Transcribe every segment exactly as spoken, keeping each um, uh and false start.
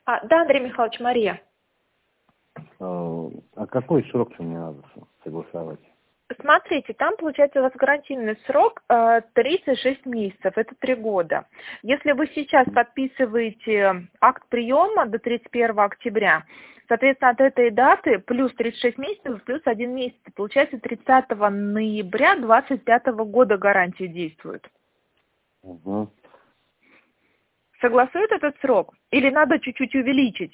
А, да, Андрей Михайлович, Мария. А какой срок мне надо согласовать? Смотрите, там получается у вас гарантийный срок э, тридцать шесть месяцев, это три года. Если вы сейчас подписываете акт приема до тридцать первого октября, соответственно, от этой даты плюс тридцать шесть месяцев, плюс один месяц, получается тридцатого ноября две тысячи двадцать пятого года гарантия действует. Угу. Согласует этот срок? Или надо чуть-чуть увеличить?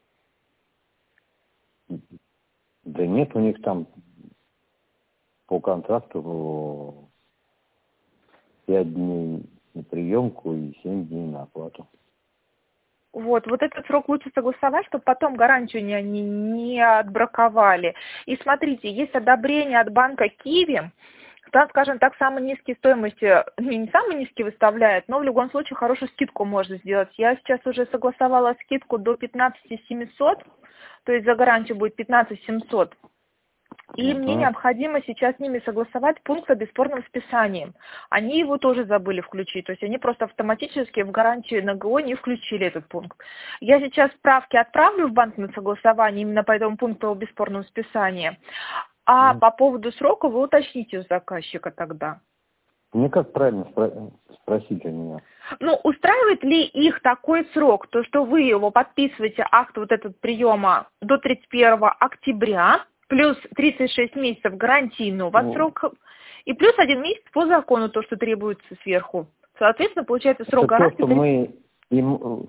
Да нет, у них там по контракту пять дней на приемку и семь дней на оплату. Вот, вот этот срок лучше согласовать, чтобы потом гарантию не, не, не отбраковали. И смотрите, есть одобрение от банка Киви, там, скажем так, самые низкие стоимости, не самые низкие выставляют, но в любом случае хорошую скидку можно сделать. Я сейчас уже согласовала скидку до пятнадцать тысяч семьсот, то есть за гарантию будет пятнадцать тысяч семьсот. И Угу. мне необходимо сейчас с ними согласовать пункт о бесспорном списании. Они его тоже забыли включить, то есть они просто автоматически в гарантию на ГО не включили этот пункт. Я сейчас справки отправлю в банк на согласование именно по этому пункту о бесспорном списании. А Ну, по поводу срока вы уточните у заказчика тогда. мне как правильно спро- спросить у меня? Ну, устраивает ли их такой срок, то что вы его подписываете, акт вот этот приема до тридцать первого октября, плюс тридцать шесть месяцев гарантийный у вас Ну, срок, и плюс один месяц по закону, то, что требуется сверху. Соответственно, получается срок это то, гарантии. что тридцать мы им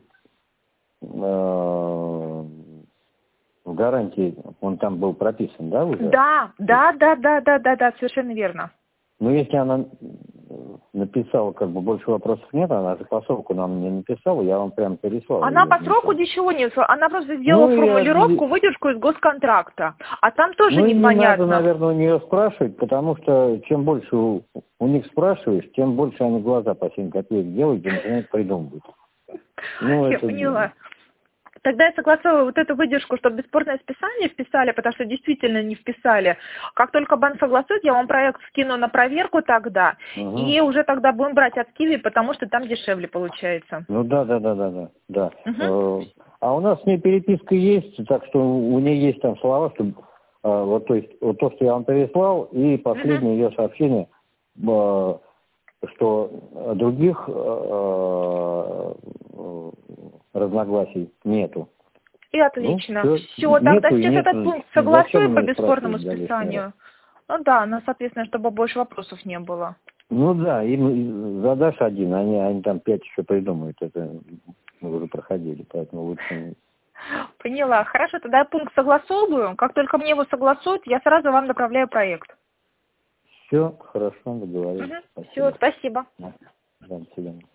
э, в гарантии, он там был прописан, да, уже? Да, да, да, да, да, да, да, совершенно верно. Но если она написала, как бы больше вопросов нет, она же посылку нам не написала, я вам прям переслал. Она ее по сроку внесла. ничего не... Она просто сделала Ну, я, формулировку, выдержку из госконтракта. А там тоже ну, и не надо, непонятно. наверное, у нее спрашивать, потому что чем больше у, у них спрашиваешь, тем больше они глаза по семь копеек делают и начинают придумывать. Ну, Я это... поняла. Тогда я согласовываю вот эту выдержку, чтобы бесспорное списание вписали, потому что действительно не вписали. Как только банк согласует, я вам проект скину на проверку тогда, Угу. и уже тогда будем брать от Киви, потому что там дешевле получается. Ну да, да, да, да, да. да. Угу. Э, А у нас с ней переписка есть, так что у нее есть там слова, что э, вот, то есть вот то, что я вам переслал, и последнее ее сообщение, э, что других э, э, разногласий нету. И Ну, отлично. все, Все, тогда нету и сейчас этот нету. пункт Зачем согласуем по мне бесспорному спрашивать дальше? списанию. Ну да, ну, соответственно, чтобы больше вопросов не было. Ну да, им задашь один, они, они там пять еще придумают. Это мы уже проходили, поэтому лучше... Поняла. Хорошо, тогда я пункт согласовываю. Как только мне его согласуют, я сразу вам направляю проект. Все, хорошо, договорились. Угу. Все, Спасибо. спасибо. Да, до свидания.